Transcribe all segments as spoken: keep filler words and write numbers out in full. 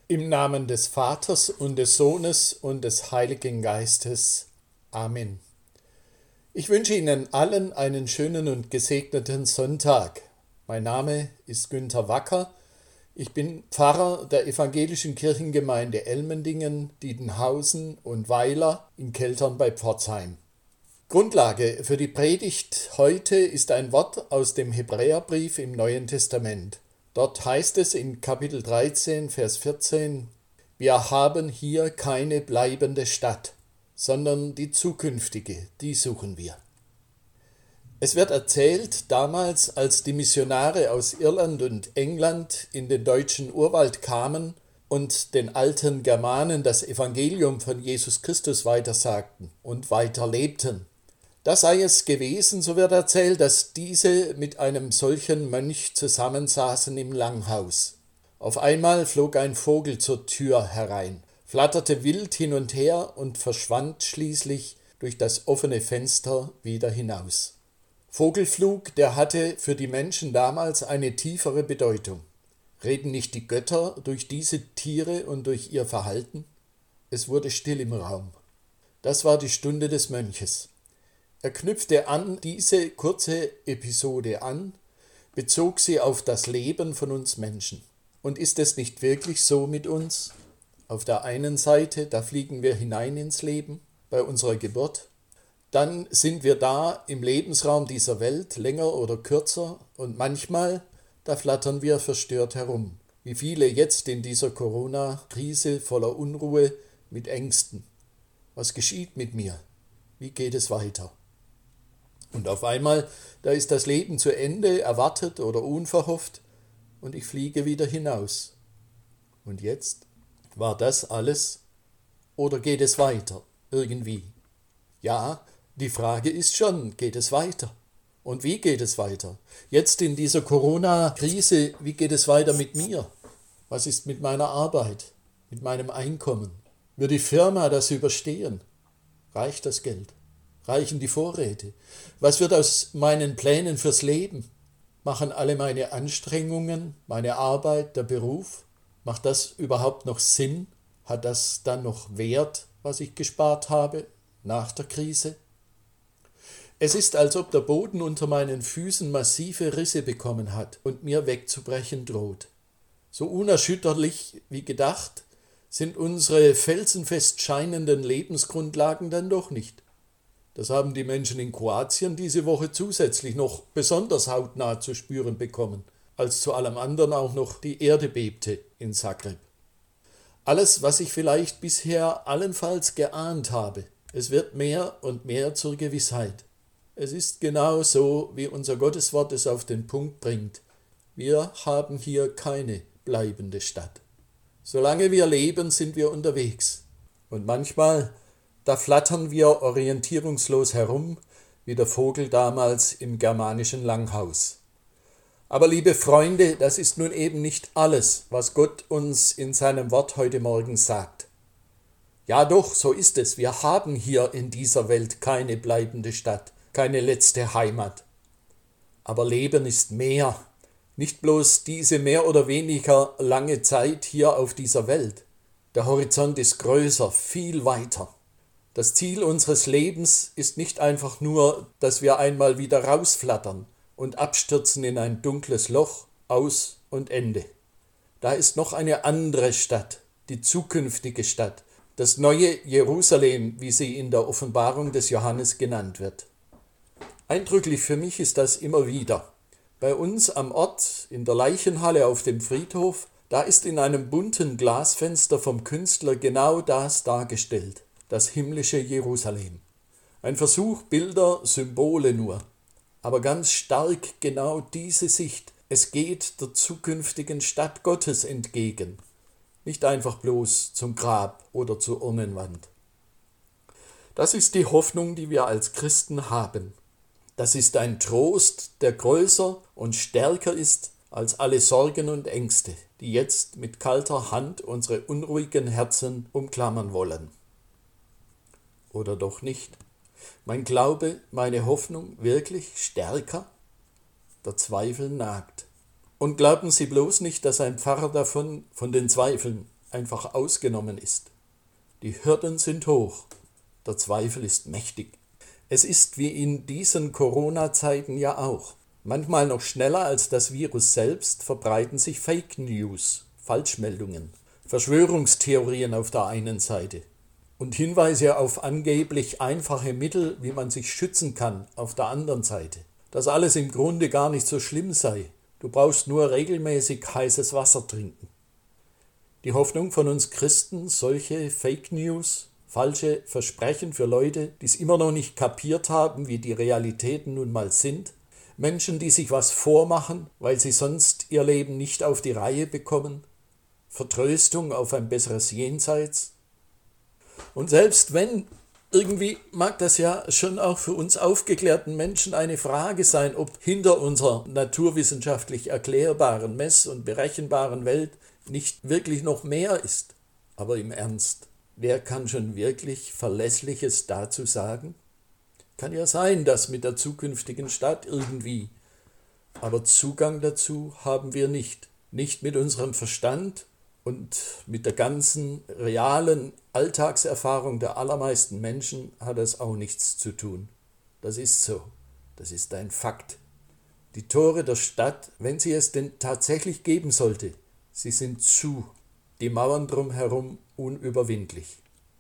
Im Namen des Vaters und des Sohnes und des Heiligen Geistes. Amen. Ich wünsche Ihnen allen einen schönen und gesegneten Sonntag. Mein Name ist Günther Wacker. Ich bin Pfarrer der evangelischen Kirchengemeinde Elmendingen, Diedenhausen und Weiler in Keltern bei Pforzheim. Grundlage für die Predigt heute ist ein Wort aus dem Hebräerbrief im Neuen Testament. Dort heißt es in Kapitel dreizehn, Vers vierzehn, wir haben hier keine bleibende Stadt, sondern die zukünftige, die suchen wir. Es wird erzählt, damals, als die Missionare aus Irland und England in den deutschen Urwald kamen und den alten Germanen das Evangelium von Jesus Christus weitersagten und weiterlebten. Da sei es gewesen, so wird erzählt, dass diese mit einem solchen Mönch zusammensaßen im Langhaus. Auf einmal flog ein Vogel zur Tür herein, flatterte wild hin und her und verschwand schließlich durch das offene Fenster wieder hinaus. Vogelflug, der hatte für die Menschen damals eine tiefere Bedeutung. Reden nicht die Götter durch diese Tiere und durch ihr Verhalten? Es wurde still im Raum. Das war die Stunde des Mönches. Er knüpfte an diese kurze Episode an, bezog sie auf das Leben von uns Menschen. Und ist es nicht wirklich so mit uns? Auf der einen Seite, da fliegen wir hinein ins Leben, bei unserer Geburt. Dann sind wir da im Lebensraum dieser Welt, länger oder kürzer. Und manchmal, da flattern wir verstört herum. Wie viele jetzt in dieser Corona-Krise voller Unruhe mit Ängsten. Was geschieht mit mir? Wie geht es weiter? Und auf einmal, da ist das Leben zu Ende, erwartet oder unverhofft, und ich fliege wieder hinaus. Und jetzt? War das alles? Oder geht es weiter? Irgendwie? Ja, die Frage ist schon, geht es weiter? Und wie geht es weiter? Jetzt in dieser Corona-Krise, wie geht es weiter mit mir? Was ist mit meiner Arbeit? Mit meinem Einkommen? Wird die Firma das überstehen? Reicht das Geld? Reichen die Vorräte? Was wird aus meinen Plänen fürs Leben? Machen alle meine Anstrengungen, meine Arbeit, der Beruf? Macht das überhaupt noch Sinn? Hat das dann noch Wert, was ich gespart habe, nach der Krise? Es ist, als ob der Boden unter meinen Füßen massive Risse bekommen hat und mir wegzubrechen droht. So unerschütterlich wie gedacht sind unsere felsenfest scheinenden Lebensgrundlagen dann doch nicht. Das haben die Menschen in Kroatien diese Woche zusätzlich noch besonders hautnah zu spüren bekommen, als zu allem anderen auch noch die Erde bebte in Zagreb. Alles, was ich vielleicht bisher allenfalls geahnt habe, es wird mehr und mehr zur Gewissheit. Es ist genau so, wie unser Gotteswort es auf den Punkt bringt. Wir haben hier keine bleibende Stadt. Solange wir leben, sind wir unterwegs. Und manchmal Da flattern wir orientierungslos herum, wie der Vogel damals im germanischen Langhaus. Aber liebe Freunde, das ist nun eben nicht alles, was Gott uns in seinem Wort heute Morgen sagt. Ja doch, so ist es. Wir haben hier in dieser Welt keine bleibende Stadt, keine letzte Heimat. Aber Leben ist mehr. Nicht bloß diese mehr oder weniger lange Zeit hier auf dieser Welt. Der Horizont ist größer, viel weiter. Das Ziel unseres Lebens ist nicht einfach nur, dass wir einmal wieder rausflattern und abstürzen in ein dunkles Loch, aus und Ende. Da ist noch eine andere Stadt, die zukünftige Stadt, das neue Jerusalem, wie sie in der Offenbarung des Johannes genannt wird. Eindrücklich für mich ist das immer wieder. Bei uns am Ort, in der Leichenhalle auf dem Friedhof, da ist in einem bunten Glasfenster vom Künstler genau das dargestellt. Das himmlische Jerusalem. Ein Versuch, Bilder, Symbole nur. Aber ganz stark genau diese Sicht. Es geht der zukünftigen Stadt Gottes entgegen. Nicht einfach bloß zum Grab oder zur Urnenwand. Das ist die Hoffnung, die wir als Christen haben. Das ist ein Trost, der größer und stärker ist als alle Sorgen und Ängste, die jetzt mit kalter Hand unsere unruhigen Herzen umklammern wollen. Oder doch nicht? Mein Glaube, meine Hoffnung wirklich stärker? Der Zweifel nagt. Und glauben Sie bloß nicht, dass ein Pfarrer davon, von den Zweifeln, einfach ausgenommen ist. Die Hürden sind hoch, der Zweifel ist mächtig. Es ist wie in diesen Corona-Zeiten ja auch. Manchmal noch schneller als das Virus selbst verbreiten sich Fake News, Falschmeldungen, Verschwörungstheorien auf der einen Seite und Hinweise auf angeblich einfache Mittel, wie man sich schützen kann, auf der anderen Seite. Dass alles im Grunde gar nicht so schlimm sei. Du brauchst nur regelmäßig heißes Wasser trinken. Die Hoffnung von uns Christen, solche Fake News, falsche Versprechen für Leute, die es immer noch nicht kapiert haben, wie die Realitäten nun mal sind, Menschen, die sich was vormachen, weil sie sonst ihr Leben nicht auf die Reihe bekommen, Vertröstung auf ein besseres Jenseits. Und selbst wenn, irgendwie mag das ja schon auch für uns aufgeklärten Menschen eine Frage sein, ob hinter unserer naturwissenschaftlich erklärbaren, mess- und berechenbaren Welt nicht wirklich noch mehr ist. Aber im Ernst, wer kann schon wirklich Verlässliches dazu sagen? Kann ja sein, dass mit der zukünftigen Stadt irgendwie, aber Zugang dazu haben wir nicht. Nicht mit unserem Verstand und mit der ganzen realen Alltagserfahrung der allermeisten Menschen hat es auch nichts zu tun. Das ist so. Das ist ein Fakt. Die Tore der Stadt, wenn sie es denn tatsächlich geben sollte, sie sind zu, die Mauern drumherum unüberwindlich.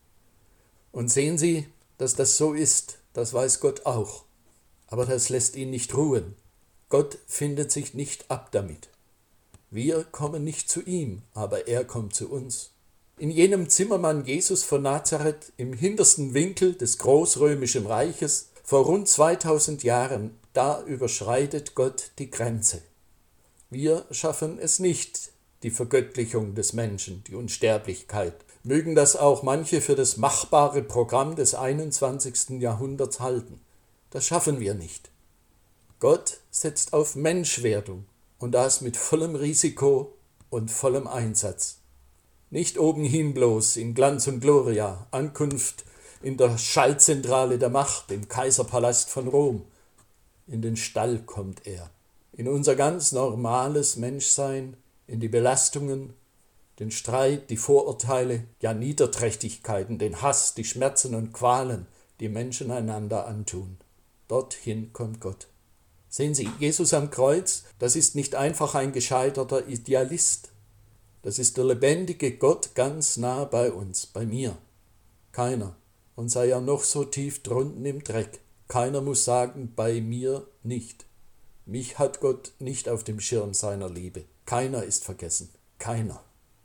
Und sehen Sie, dass das so ist, das weiß Gott auch. Aber das lässt ihn nicht ruhen. Gott findet sich nicht ab damit. Wir kommen nicht zu ihm, aber er kommt zu uns. In jenem Zimmermann Jesus von Nazareth im hintersten Winkel des Großrömischen Reiches vor rund zweitausend Jahren, da überschreitet Gott die Grenze. Wir schaffen es nicht, die Vergöttlichung des Menschen, die Unsterblichkeit. Mögen das auch manche für das machbare Programm des einundzwanzigsten Jahrhunderts halten. Das schaffen wir nicht. Gott setzt auf Menschwerdung. Und das mit vollem Risiko und vollem Einsatz. Nicht obenhin bloß in Glanz und Gloria, Ankunft in der Schaltzentrale der Macht, im Kaiserpalast von Rom. In den Stall kommt er, in unser ganz normales Menschsein, in die Belastungen, den Streit, die Vorurteile, ja Niederträchtigkeiten, den Hass, die Schmerzen und Qualen, die Menschen einander antun. Dorthin kommt Gott. Sehen Sie, Jesus am Kreuz, das ist nicht einfach ein gescheiterter Idealist. Das ist der lebendige Gott ganz nah bei uns, bei mir. Keiner, und sei er noch so tief drunten im Dreck, keiner muss sagen, bei mir nicht. Mich hat Gott nicht auf dem Schirm seiner Liebe. Keiner ist vergessen, keiner.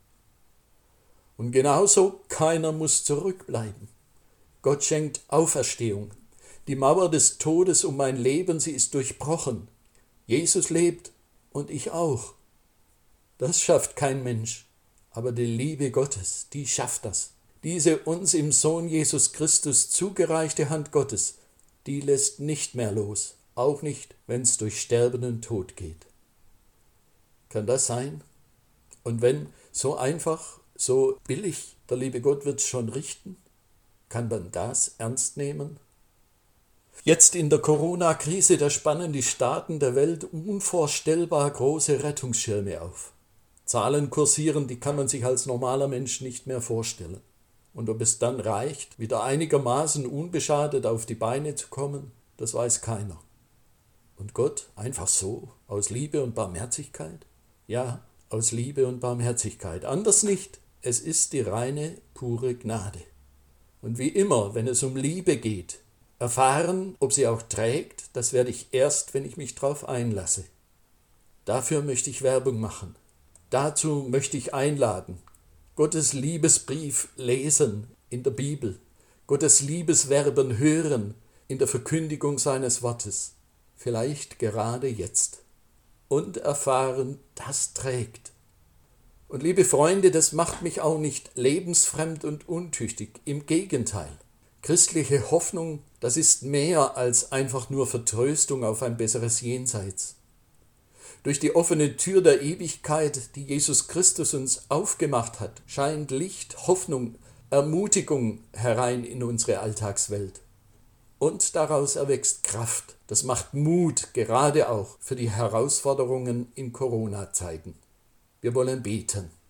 Und genauso keiner muss zurückbleiben. Gott schenkt Auferstehung. Die Mauer des Todes um mein Leben, sie ist durchbrochen. Jesus lebt und ich auch. Das schafft kein Mensch, aber die Liebe Gottes, die schafft das. Diese uns im Sohn Jesus Christus zugereichte Hand Gottes, die lässt nicht mehr los, auch nicht, wenn es durch Sterben und Tod geht. Kann das sein? Und wenn so einfach, so billig, der liebe Gott wird es schon richten, kann man das ernst nehmen? Jetzt in der Corona-Krise, da spannen die Staaten der Welt unvorstellbar große Rettungsschirme auf. Zahlen kursieren, die kann man sich als normaler Mensch nicht mehr vorstellen. Und ob es dann reicht, wieder einigermaßen unbeschadet auf die Beine zu kommen, das weiß keiner. Und Gott einfach so, aus Liebe und Barmherzigkeit? Ja, aus Liebe und Barmherzigkeit. Anders nicht. Es ist die reine, pure Gnade. Und wie immer, wenn es um Liebe geht, erfahren, ob sie auch trägt, das werde ich erst, wenn ich mich drauf einlasse. Dafür möchte ich Werbung machen. Dazu möchte ich einladen. Gottes Liebesbrief lesen in der Bibel. Gottes Liebesverben hören in der Verkündigung seines Wortes. Vielleicht gerade jetzt. Und erfahren, das trägt. Und liebe Freunde, das macht mich auch nicht lebensfremd und untüchtig. Im Gegenteil. Christliche Hoffnung, das ist mehr als einfach nur Vertröstung auf ein besseres Jenseits. Durch die offene Tür der Ewigkeit, die Jesus Christus uns aufgemacht hat, scheint Licht, Hoffnung, Ermutigung herein in unsere Alltagswelt. Und daraus erwächst Kraft. Das macht Mut, gerade auch für die Herausforderungen in Corona-Zeiten. Wir wollen beten.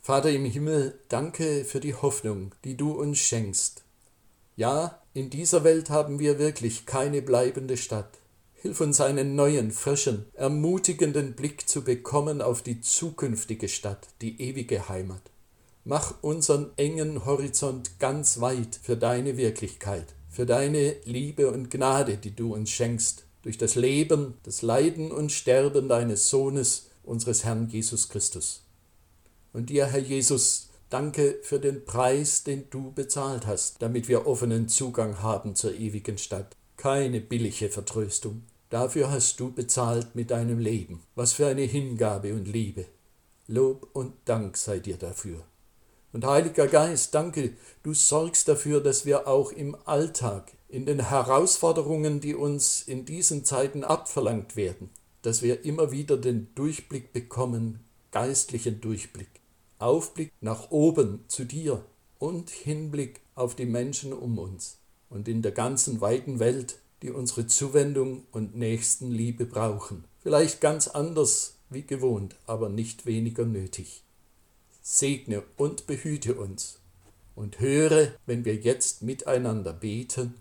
Vater im Himmel, danke für die Hoffnung, die du uns schenkst. Ja, in dieser Welt haben wir wirklich keine bleibende Stadt. Hilf uns einen neuen, frischen, ermutigenden Blick zu bekommen auf die zukünftige Stadt, die ewige Heimat. Mach unseren engen Horizont ganz weit für deine Wirklichkeit, für deine Liebe und Gnade, die du uns schenkst, durch das Leben, das Leiden und Sterben deines Sohnes, unseres Herrn Jesus Christus. Und dir, Herr Jesus, danke für den Preis, den du bezahlt hast, damit wir offenen Zugang haben zur ewigen Stadt. Keine billige Vertröstung. Dafür hast du bezahlt mit deinem Leben. Was für eine Hingabe und Liebe. Lob und Dank sei dir dafür. Und Heiliger Geist, danke, du sorgst dafür, dass wir auch im Alltag, in den Herausforderungen, die uns in diesen Zeiten abverlangt werden, dass wir immer wieder den Durchblick bekommen, geistlichen Durchblick. Aufblick nach oben zu dir und Hinblick auf die Menschen um uns und in der ganzen weiten Welt, die unsere Zuwendung und Nächstenliebe brauchen. Vielleicht ganz anders wie gewohnt, aber nicht weniger nötig. Segne und behüte uns und höre, wenn wir jetzt miteinander beten: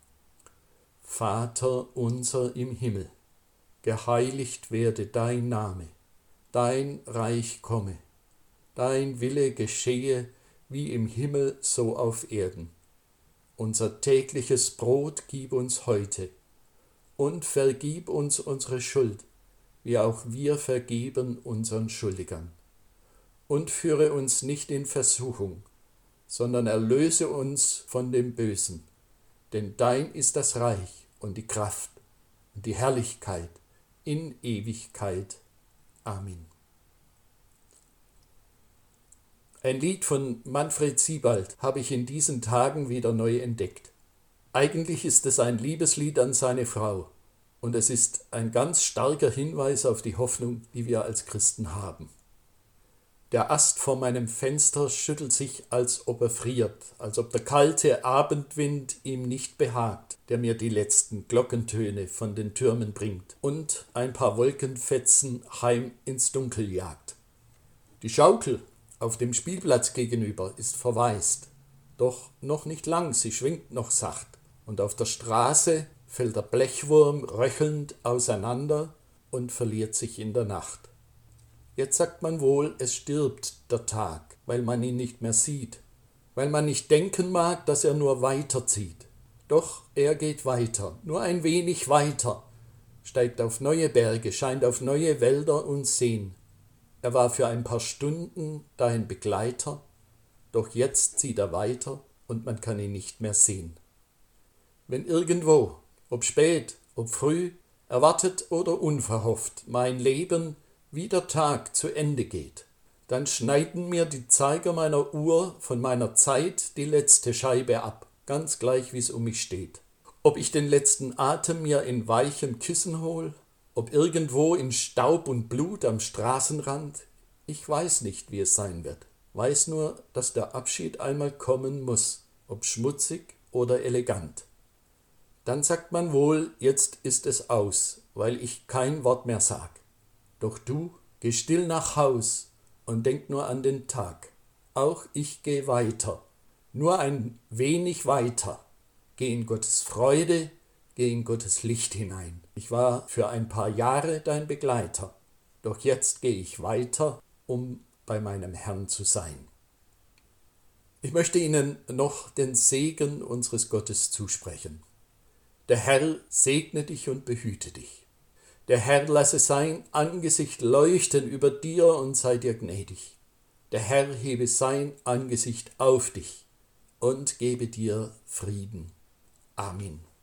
Vater unser im Himmel, geheiligt werde dein Name, dein Reich komme. Dein Wille geschehe, wie im Himmel, so auf Erden. Unser tägliches Brot gib uns heute und vergib uns unsere Schuld, wie auch wir vergeben unseren Schuldigern. Und führe uns nicht in Versuchung, sondern erlöse uns von dem Bösen. Denn dein ist das Reich und die Kraft und die Herrlichkeit in Ewigkeit. Amen. Ein Lied von Manfred Siebald habe ich in diesen Tagen wieder neu entdeckt. Eigentlich ist es ein Liebeslied an seine Frau und es ist ein ganz starker Hinweis auf die Hoffnung, die wir als Christen haben. Der Ast vor meinem Fenster schüttelt sich, als ob er friert, als ob der kalte Abendwind ihm nicht behagt, der mir die letzten Glockentöne von den Türmen bringt und ein paar Wolkenfetzen heim ins Dunkel jagt. Die Schaukel auf dem Spielplatz gegenüber ist verwaist, doch noch nicht lang, sie schwingt noch sacht, und auf der Straße fällt der Blechwurm röchelnd auseinander und verliert sich in der Nacht. Jetzt sagt man wohl, es stirbt der Tag, weil man ihn nicht mehr sieht, weil man nicht denken mag, dass er nur weiterzieht. Doch er geht weiter, nur ein wenig weiter, steigt auf neue Berge, scheint auf neue Wälder und Seen. Er war für ein paar Stunden dein Begleiter, doch jetzt zieht er weiter und man kann ihn nicht mehr sehen. Wenn irgendwo, ob spät, ob früh, erwartet oder unverhofft, mein Leben wie der Tag zu Ende geht, dann schneiden mir die Zeiger meiner Uhr von meiner Zeit die letzte Scheibe ab, ganz gleich wie es um mich steht. Ob ich den letzten Atem mir in weichem Kissen hol, ob irgendwo in Staub und Blut am Straßenrand, ich weiß nicht, wie es sein wird. Weiß nur, dass der Abschied einmal kommen muss, ob schmutzig oder elegant. Dann sagt man wohl, jetzt ist es aus, weil ich kein Wort mehr sag. Doch du, geh still nach Haus und denk nur an den Tag. Auch ich geh weiter, nur ein wenig weiter. Geh in Gottes Freude, geh in Gottes Licht hinein. Ich war für ein paar Jahre dein Begleiter, doch jetzt gehe ich weiter, um bei meinem Herrn zu sein. Ich möchte Ihnen noch den Segen unseres Gottes zusprechen. Der Herr segne dich und behüte dich. Der Herr lasse sein Angesicht leuchten über dir und sei dir gnädig. Der Herr hebe sein Angesicht auf dich und gebe dir Frieden. Amen.